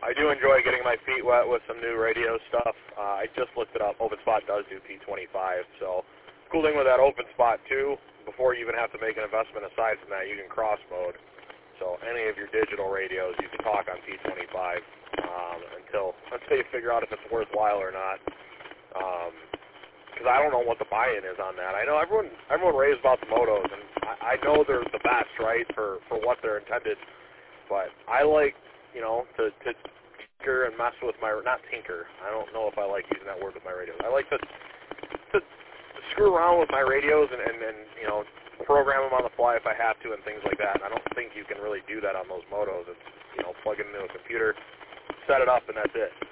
I do enjoy getting my feet wet with some new radio stuff. I just looked it up. OpenSpot does do P25, so cool thing with that OpenSpot too, before you even have to make an investment aside from that, you can cross mode. So any of your digital radios, you can talk on P25 until you figure out if it's worthwhile or not. Because I don't know what the buy-in is on that. I know everyone raves about the Motos, and I know they're the best, right, for what they're intended. But I like, to tinker and mess with not tinker. I don't know if I like using that word with my radios. I like to screw around with my radios and program them on the fly if I have to and things like that. I don't think you can really do that on those Motos. It's, plug it into a computer, set it up, and that's it.